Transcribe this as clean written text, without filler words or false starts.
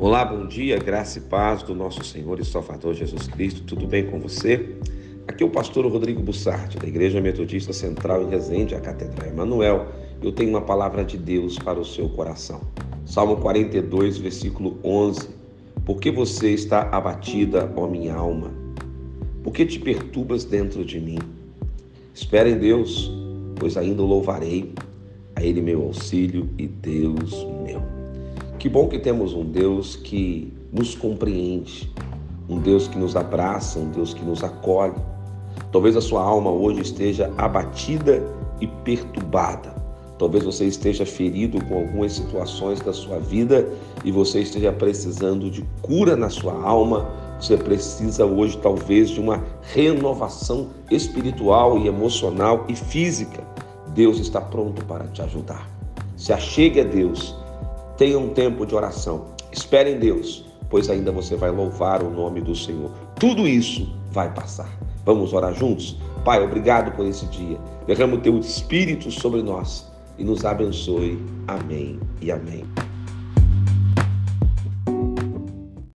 Olá, bom dia, graça e paz do nosso Senhor e Salvador Jesus Cristo. Tudo bem com você? Aqui é o pastor Rodrigo Bussardi, da Igreja Metodista Central em Resende, a Catedral Emanuel. Eu tenho uma palavra de Deus para o seu coração. Salmo 42, versículo 11. Por que você está abatida, ó minha alma? Por que te perturbas dentro de mim? Espera em Deus, pois ainda o louvarei. A Ele meu auxílio e Deus meu. Que bom que temos um Deus que nos compreende, um Deus que nos abraça, um Deus que nos acolhe. Talvez a sua alma hoje esteja abatida e perturbada. Talvez você esteja ferido com algumas situações da sua vida e você esteja precisando de cura na sua alma. Você precisa hoje talvez de uma renovação espiritual e emocional e física. Deus está pronto para te ajudar. Se achegue a Deus. Tenha um tempo de oração. Espere em Deus, pois ainda você vai louvar o nome do Senhor. Tudo isso vai passar. Vamos orar juntos? Pai, obrigado por esse dia. Derrama o teu Espírito sobre nós e nos abençoe. Amém e amém.